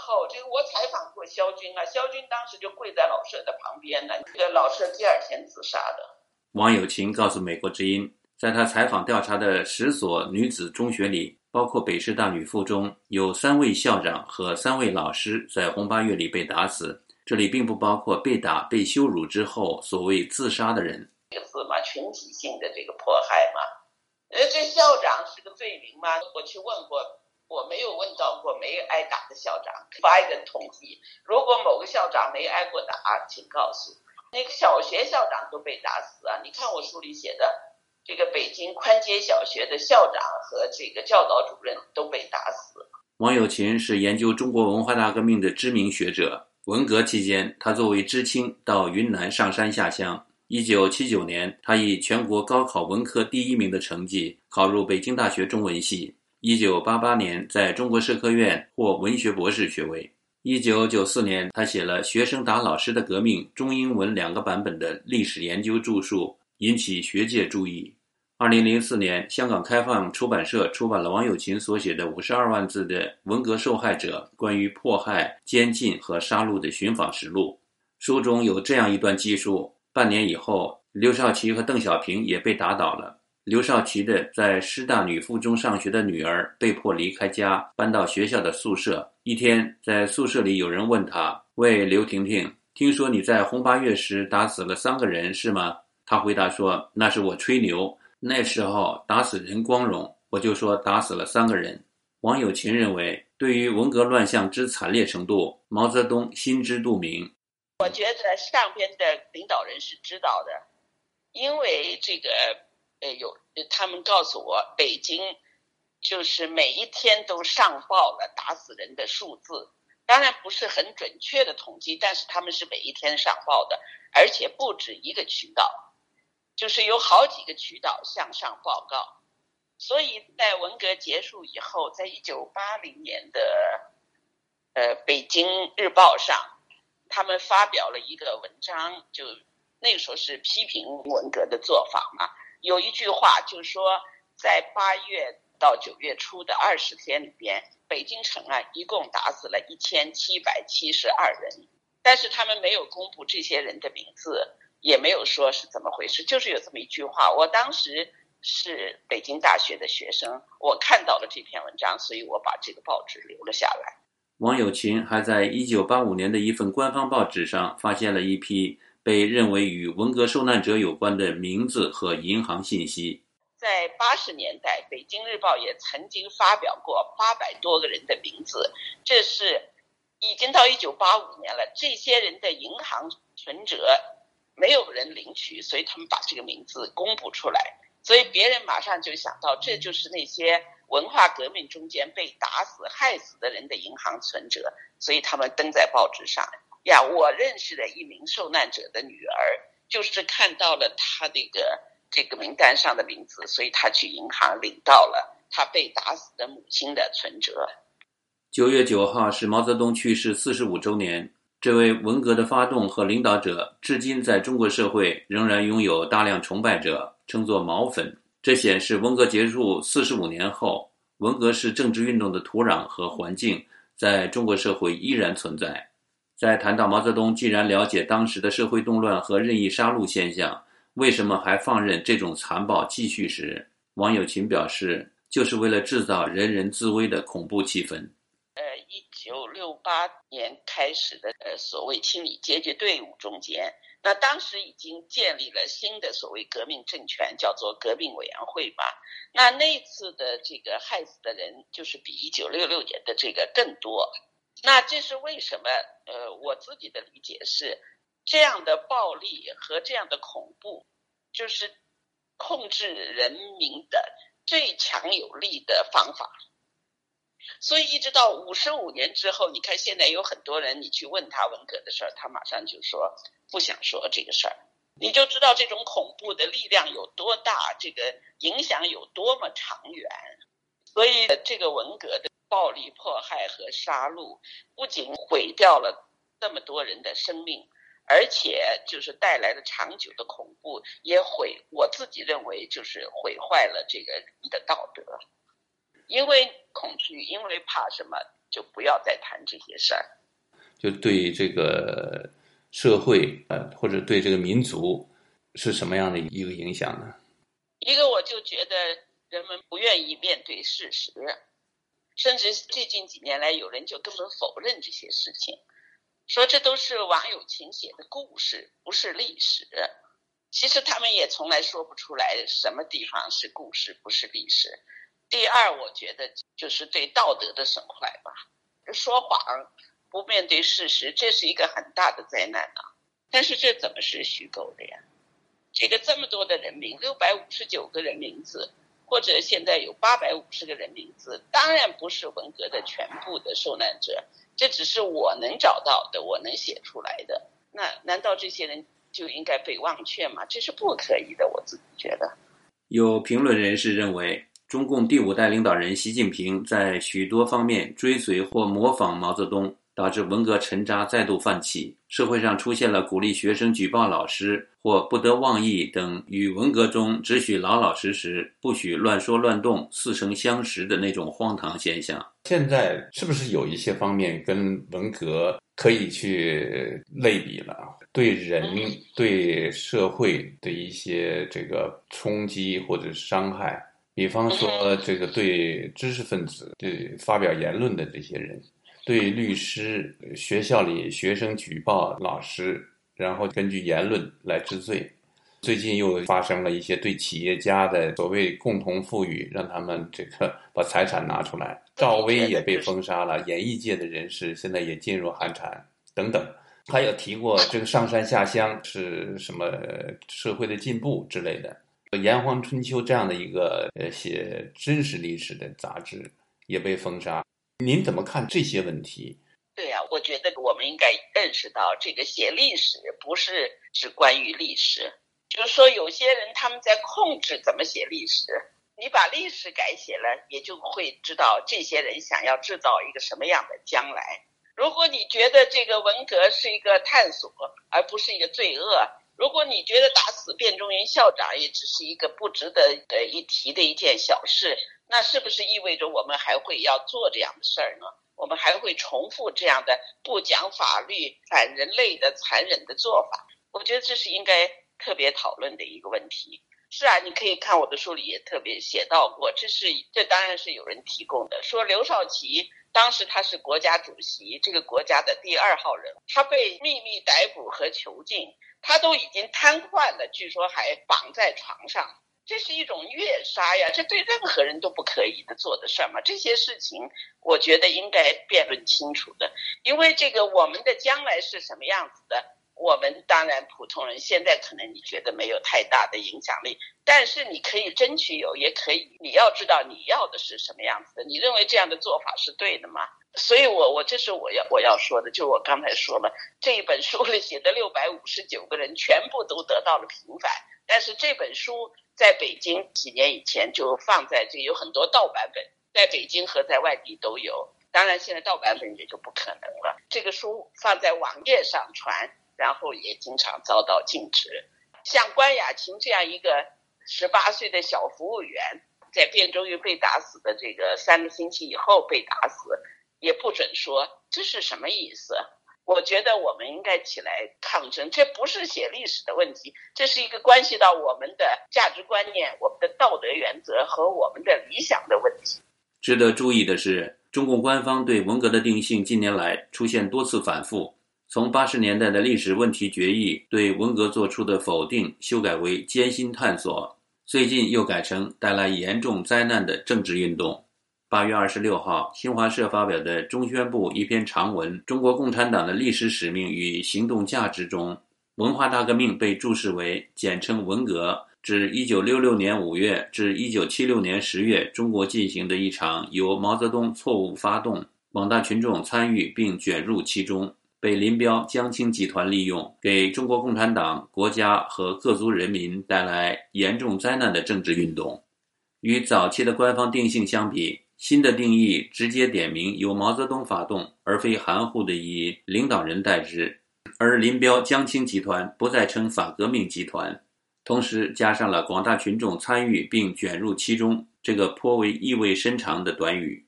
后，这个我采访过萧军啊，萧军当时就跪在老舍的旁边呢，这个老舍第二天自杀的。 王友琴告诉美国之音，在他采访调查的10所女子中学里，包括北师大女附中，有3位校长和3位老师在红8月里被打死，这里并不包括被打被羞辱之后所谓自杀的人。 这个字嘛，群体性的这个迫害嘛，这校长是个罪名吗？我去问过，我没有问到过没挨打的校长，发一个统计，如果某个校长没挨过打，请告诉。那个小学校长都被打死啊！你看我书里写的，这个北京宽街小学的校长和这个教导主任都被打死。 王友琴是研究中国文化大革命的知名学者。文革期间，他作为知青到云南上山下乡。1979年，他以全国高考文科第1名的成绩考入北京大学中文系。1988年，在中国社科院获文学博士学位。1994年，他写了《学生打老师的革命》中英文2个版本的历史研究著述，引起学界注意。2004年，香港开放出版社出版了王友琴所写的52万字的文革受害者关于迫害、监禁和杀戮的寻访实录。书中有这样一段记述：半年以后，刘少奇和邓小平也被打倒了。刘少奇的在师大女附中上学的女儿被迫离开家，搬到学校的宿舍。一天，在宿舍里有人问他：“喂，刘婷婷，听说你在红8月时打死了3个人，是吗？”他回答说：“那是我吹牛，那时候打死人光荣，我就说打死了3个人。”王友琴认为，对于文革乱象之惨烈程度，毛泽东心知肚明。 我觉得上边的领导人是知道的，因为这个他们告诉我，北京就是每一天都上报了打死人的数字，当然不是很准确的统计，但是他们是每一天上报的，而且不止一个渠道，就是有好几个渠道向上报告。所以在文革结束以后，在1980年的北京日报上，他们发表了一个文章，就那个时候是批评文革的做法嘛。有一句话就是说，在8月到9月初的20天里边，北京城一共打死了1772人，但是他们没有公布这些人的名字，也没有说是怎么回事，就是有这么一句话。我当时是北京大学的学生，我看到了这篇文章，所以我把这个报纸留了下来。 王友琴还在1985年的一份官方报纸上发现了一批被认为与文革受难者有关的名字和银行信息。 在80年代，北京日报也曾经发表过800多个人的名字，这是已经到1985年了，这些人的银行存折没有人领取，所以他们把这个名字公布出来，所以别人马上就想到，这就是那些文化革命中间被打死害死的人的银行存折，所以他们登在报纸上呀。我认识的一名受难者的女儿，就是看到了他这个名单上的名字，所以他去银行领到了他被打死的母亲的存折。 9月9号是毛泽东去世45周年，这位文革的发动和领导者至今在中国社会仍然拥有大量崇拜者，称作毛粉。这显示文革结束45年后，文革是政治运动的土壤和环境在中国社会依然存在。在谈到毛泽东既然了解当时的社会动乱和任意杀戮现象，为什么还放任这种残暴继续时，王友琴表示，就是为了制造人人自危的恐怖气氛。 1968年开始的所谓清理阶级队伍中间，那当时已经建立了新的所谓革命政权，叫做革命委员会嘛。那次的这个害死的人就是比1966年的这个更多。那这是为什么？我自己的理解是，这样的暴力和这样的恐怖，就是控制人民的最强有力的方法。所以一直到55年之后，你看现在有很多人，你去问他文革的事儿，他马上就说不想说这个事儿，你就知道这种恐怖的力量有多大，这个影响有多么长远。所以这个文革的暴力迫害和杀戮，不仅毁掉了这么多人的生命，而且就是带来了长久的恐怖，也我自己认为就是毁坏了这个人的道德。因为恐惧，因为怕什么？ 就不要再谈这些事儿。 就对这个社会或者对这个民族是什么样的一个影响呢？ 一个我就觉得人们不愿意面对事实，甚至最近几年来有人就根本否认这些事情，说这都是王有勤写的故事，不是历史。其实他们也从来说不出来什么地方是故事，不是历史。第二，我觉得就是对道德的损坏吧。说谎不面对事实，这是一个很大的灾难啊！但是这怎么是虚构的呀？这个这么多的人名，659个人名字，或者现在有850个人名字，当然不是文革的全部的受难者，这只是我能找到的，我能写出来的。那难道这些人就应该被忘却吗？这是不可以的，我自己觉得。 有评论人士认为，中共第5代领导人习近平在许多方面追随或模仿毛泽东，导致文革沉渣再度泛起，社会上出现了鼓励学生举报老师或不得妄议等与文革中只许老老实实不许乱说乱动似曾相识的那种荒唐现象。现在是不是有一些方面跟文革可以去类比了？对人对社会的一些这个冲击或者伤害，比方说这个对知识分子、对发表言论的这些人，对律师、学校里学生举报老师，然后根据言论来治罪。最近又发生了一些对企业家的所谓共同富裕，让他们这个把财产拿出来。赵薇也被封杀了，演艺界的人士现在也进入寒蝉等等。还有提过这个上山下乡是什么社会的进步之类的。炎黄春秋这样的一个写真实历史的杂志也被封杀。您怎么看这些问题？ 对呀，我觉得我们应该认识到，这个写历史不是只关于历史，就是说有些人他们在控制怎么写历史。你把历史改写了，也就会知道这些人想要制造一个什么样的将来。如果你觉得这个文革是一个探索，而不是一个罪恶，如果你觉得打死卞仲云校长也只是一个不值得一提的一件小事，那是不是意味着我们还会要做这样的事儿呢？我们还会重复这样的不讲法律、反人类的残忍的做法？我觉得这是应该特别讨论的一个问题。是啊，你可以看我的书里也特别写到过，这当然是有人提供的，说刘少奇当时他是国家主席，这个国家的第2号人，他被秘密逮捕和囚禁，他都已经瘫痪了，据说还绑在床上，这是一种虐杀呀，这对任何人都不可以的做的事嘛。这些事情我觉得应该辩论清楚的，因为这个我们的将来是什么样子的，我们当然普通人现在可能你觉得没有太大的影响力，但是你可以争取有，也可以你要知道你要的是什么样子的，你认为这样的做法是对的吗？所以这是我要说的，就我刚才说了，这一本书里写的659个人全部都得到了平反，但是这本书在北京几年以前就放在这，有很多盗版本，在北京和在外地都有，当然现在盗版本也就不可能了。这个书放在网页上传，然后也经常遭到禁止。像关雅琴这样一个18岁的小服务员，在卞仲云被打死的这个3个星期以后被打死，也不准说，这是什么意思？我觉得我们应该起来抗争，这不是写历史的问题，这是一个关系到我们的价值观念、我们的道德原则和我们的理想的问题。 值得注意的是，中共官方对文革的定性近年来出现多次反复，从80年代的历史问题决议对文革做出的否定修改为艰辛探索，最近又改成带来严重灾难的政治运动。8月26号，新华社发表的中宣部一篇长文《中国共产党的历史使命与行动价值》中，文化大革命被注释为简称文革，指1966年5月至1976年10月中国进行的一场由毛泽东错误发动，广大群众参与并卷入其中，被林彪江青集团利用，给中国共产党、国家和各族人民带来严重灾难的政治运动。与早期的官方定性相比，新的定义直接点明由毛泽东发动，而非含糊地以领导人代之，而林彪江青集团不再称反革命集团，同时加上了广大群众参与并卷入其中这个颇为意味深长的短语。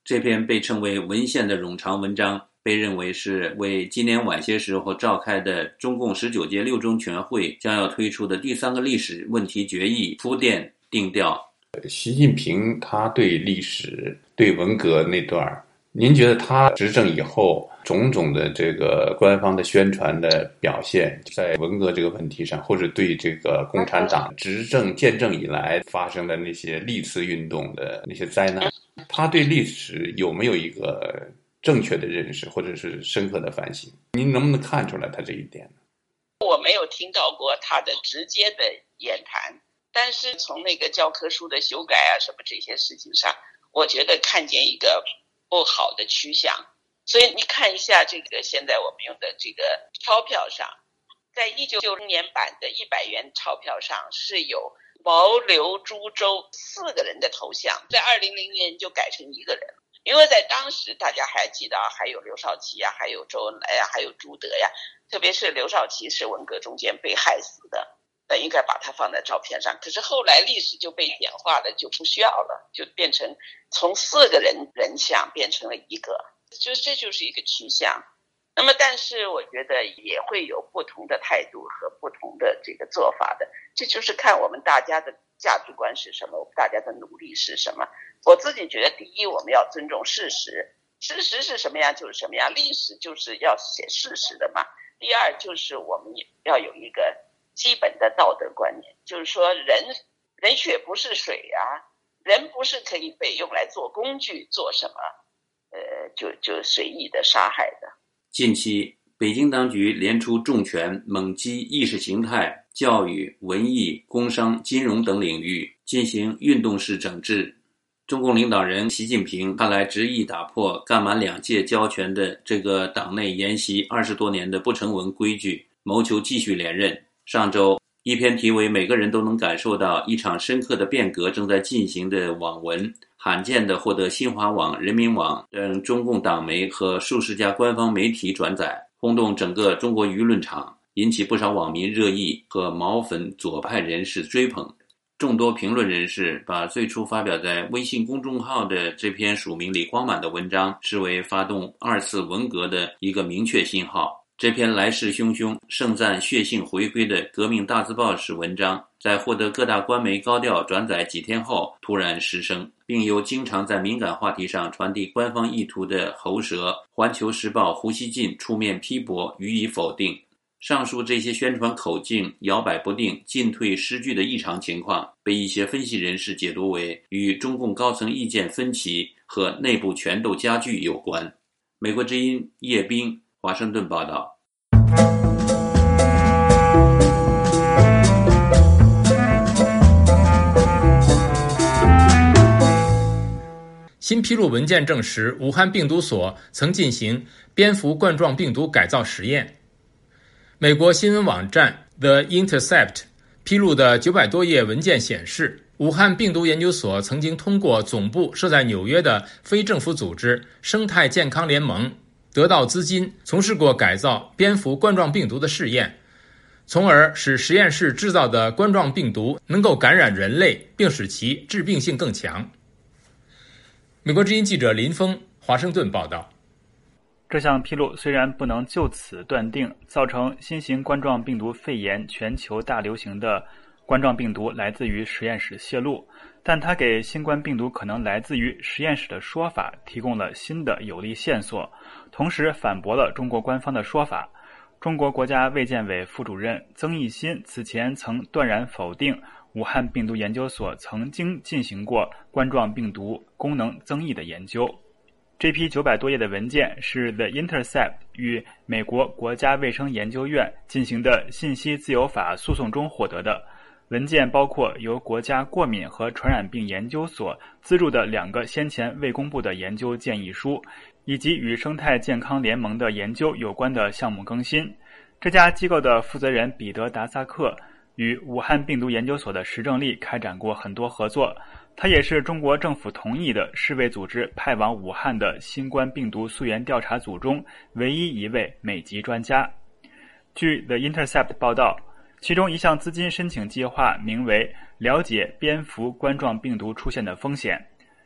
这篇被称为文献的冗长文章，被认为是为今年晚些时候召开的中共19届六中全会将要推出的第3个历史问题决议铺垫定调。 习近平他对历史、对文革那段，您觉得他执政以后种种的这个官方的宣传的表现，在文革这个问题上，或者对这个共产党执政建政以来发生的那些历次运动的那些灾难，他对历史有没有一个正确的认识，或者是深刻的反省？您能不能看出来他这一点呢？ 我没有听到过他的直接的言谈，但是从那个教科书的修改啊什么这些事情上，我觉得看见一个不好的趋向。所以你看一下这个现在我们用的这个钞票上，在1990年版的100元钞票上是有毛刘朱周4个人的头像，在2000年就改成1个人，因为在当时大家还记得还有刘少奇啊，还有周恩来啊，还有朱德呀，特别是刘少奇是文革中间被害死的，应该把它放在照片上。可是后来历史就被简化了，就不需要了，就变成从4个人像变成了1个，这就是一个趋向。那么但是我觉得也会有不同的态度和不同的这个做法的，这就是看我们大家的价值观是什么，我们大家的努力是什么。我自己觉得第一，我们要尊重事实，事实是什么样就是什么样，历史就是要写事实的嘛。第二就是我们要有一个基本的道德观念，就是说人血不是水啊，人不是可以被用来做工具做什么就随意的杀害的。 近期北京当局连出重拳，猛击意识形态、教育、文艺、工商、金融等领域，进行运动式整治。中共领导人习近平看来执意打破干满2届交权的这个党内沿袭20多年的不成文规矩，谋求继续连任。上周一篇题为《每个人都能感受到一场深刻的变革正在进行》的网文，罕见地获得新华网、人民网等中共党媒和数十家官方媒体转载，轰动整个中国舆论场，引起不少网民热议和毛粉左派人士追捧。众多评论人士把最初发表在微信公众号的这篇署名李光满的文章视为发动2次文革的一个明确信号。这篇来势汹汹、盛赞血性回归的革命大字报式文章，在获得各大官媒高调转载几天后突然失声，并由经常在敏感话题上传递官方意图的喉舌环球时报胡锡进出面批驳，予以否定。上述这些宣传口径摇摆不定、进退失据的异常情况，被一些分析人士解读为与中共高层意见分歧和内部权斗加剧有关。美国之音叶冰，华盛顿报道。 新披露文件证实，武汉病毒所曾进行蝙蝠冠状病毒改造实验。美国新闻网站 The Intercept 披露的900多页文件显示，武汉病毒研究所曾经通过总部设在纽约的非政府组织生态健康联盟得到资金，从事过改造蝙蝠冠状病毒的试验，从而使实验室制造的冠状病毒能够感染人类，并使其致病性更强。美国之音记者林峰，华盛顿报道。 这项披露虽然不能就此断定造成新型冠状病毒肺炎全球大流行的冠状病毒来自于实验室泄露，但它给新冠病毒可能来自于实验室的说法提供了新的有力线索，同时反驳了中国官方的说法。中国国家卫健委副主任曾益新此前曾断然否定武汉病毒研究所曾经进行过冠状病毒功能增益的研究。这批900多页的文件是 The Intercept 与美国国家卫生研究院进行的信息自由法诉讼中获得的。文件包括由国家过敏和传染病研究所资助的2个先前未公布的研究建议书，以及与生态健康联盟的研究有关的项目更新。这家机构的负责人彼得·达萨克与武汉病毒研究所的石正丽开展过很多合作，他也是中国政府同意的世卫组织派往武汉的新冠病毒溯源调查组中唯一一位美籍专家。据 The Intercept 报道，其中一项资金申请计划名为了解蝙蝠冠状病毒出现的风险。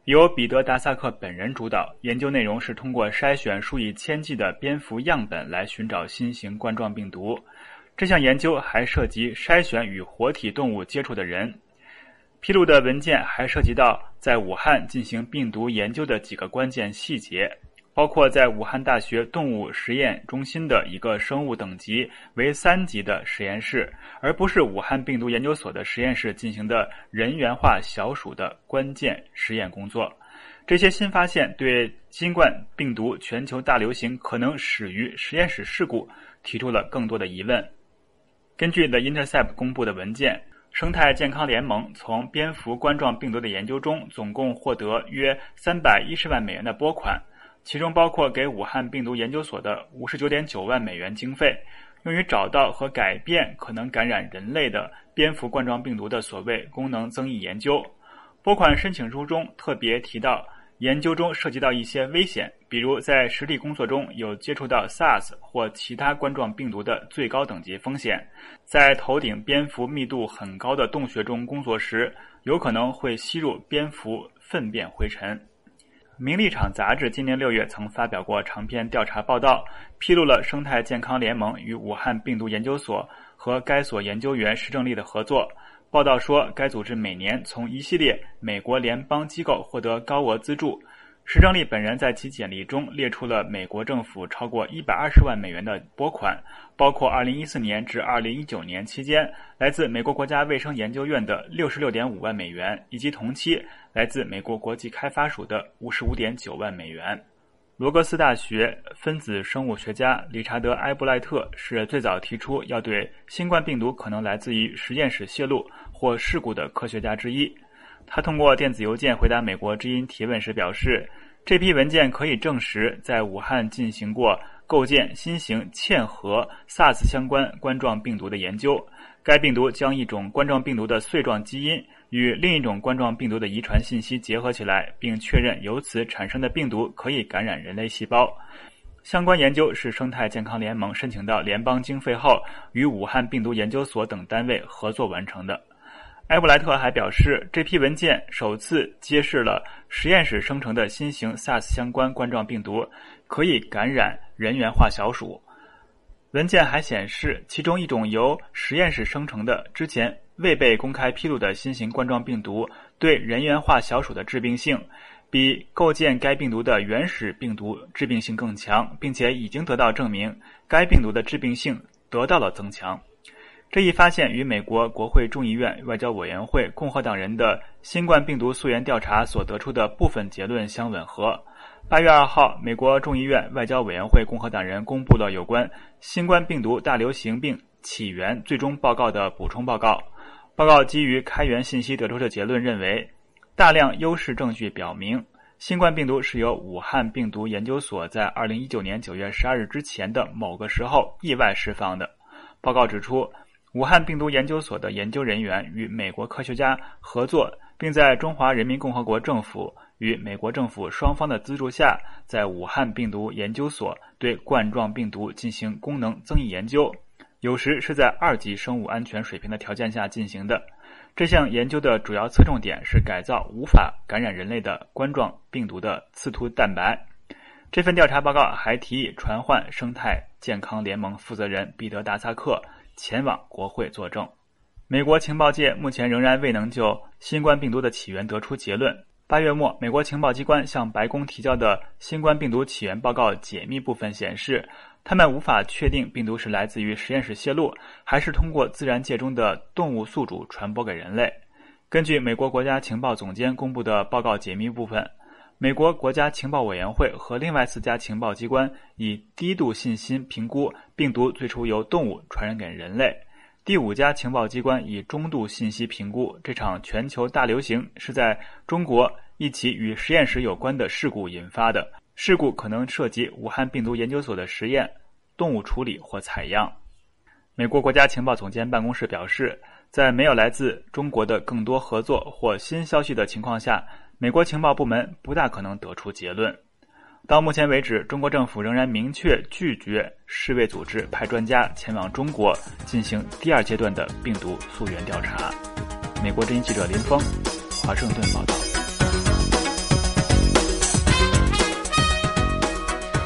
由彼得·达萨克本人主导，研究内容是通过筛选数以千计的蝙蝠样本来寻找新型冠状病毒。这项研究还涉及筛选与活体动物接触的人。披露的文件还涉及到在武汉进行病毒研究的几个关键细节，包括在武汉大学动物实验中心的一个生物等级为3级的实验室，而不是武汉病毒研究所的实验室进行的人源化小鼠的关键实验工作。这些新发现对新冠病毒全球大流行可能始于实验室事故提出了更多的疑问。根据 The Intercept 公布的文件，生态健康联盟从蝙蝠冠状病毒的研究中总共获得约310万美元的拨款，其中包括给武汉病毒研究所的59.9万美元经费，用于找到和改变可能感染人类的蝙蝠冠状病毒的所谓功能增益研究。拨款申请书中特别提到，研究中涉及到一些危险，比如在实地工作中有接触到 SARS 或其他冠状病毒的最高等级风险，在头顶蝙蝠密度很高的洞穴中工作时，有可能会吸入蝙蝠粪便灰尘。名利场杂志今年6月曾发表过长篇调查报道，披露了生态健康联盟与武汉病毒研究所和该所研究员石正丽的合作。报道说，该组织每年从一系列美国联邦机构获得高额资助。石正丽本人在其简历中列出了美国政府超过120万美元的拨款，包括2014年至2019年期间来自美国国家卫生研究院的66.5万美元，以及同期来自美国国际开发署的55.9万美元。罗格斯大学分子生物学家理查德·埃布莱特是最早提出要对新冠病毒可能来自于实验室泄露或事故的科学家之一。他通过电子邮件回答美国之音提问时表示，这批文件可以证实在武汉进行过构建新型嵌合 SARS 相关冠状病毒的研究。该病毒将一种冠状病毒的碎状基因与另一种冠状病毒的遗传信息结合起来，并确认由此产生的病毒可以感染人类细胞。相关研究是生态健康联盟申请到联邦经费后，与武汉病毒研究所等单位合作完成的。埃布莱特还表示，这批文件首次揭示了实验室生成的新型 SARS 相关冠状病毒可以感染人源化小鼠。文件还显示，其中一种由实验室生成的之前未被公开披露的新型冠状病毒对人源化小鼠的致病性比构建该病毒的原始病毒致病性更强，并且已经得到证明该病毒的致病性得到了增强。这一发现与美国国会众议院外交委员会共和党人的新冠病毒溯源调查所得出的部分结论相吻合。8月2号，美国众议院外交委员会共和党人公布了有关新冠病毒大流行病起源最终报告的补充报告。报告基于开源信息得出的结论认为，大量优势证据表明，新冠病毒是由武汉病毒研究所在2019年9月12日之前的某个时候意外释放的。报告指出，武汉病毒研究所的研究人员与美国科学家合作，并在中华人民共和国政府与美国政府双方的资助下，在武汉病毒研究所对冠状病毒进行功能增益研究，有时是在2级生物安全水平的条件下进行的。这项研究的主要侧重点是改造无法感染人类的冠状病毒的刺突蛋白。这份调查报告还提议传唤生态健康联盟负责人彼得·达萨克前往国会作证。美国情报界目前仍然未能就新冠病毒的起源得出结论。8月末，美国情报机关向白宫提交的新冠病毒起源报告解密部分显示，他们无法确定病毒是来自于实验室泄露，还是通过自然界中的动物宿主传播给人类。根据美国国家情报总监公布的报告解密部分，美国国家情报委员会和另外4家情报机关以低度信心评估病毒最初由动物传染给人类。第5家情报机关以中度信息评估这场全球大流行是在中国一起与实验室有关的事故引发的，事故可能涉及武汉病毒研究所的实验、动物处理或采样。美国国家情报总监办公室表示，在没有来自中国的更多合作或新消息的情况下，美国情报部门不大可能得出结论。到目前为止，中国政府仍然明确拒绝世卫组织派专家前往中国进行第2阶段的病毒溯源调查。美国之音记者林峰，华盛顿报道。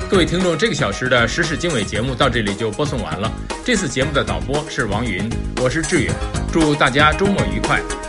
各位听众，这个小时的时事经纬节目到这里就播送完了。这次节目的导播是王云，我是志远，祝大家周末愉快。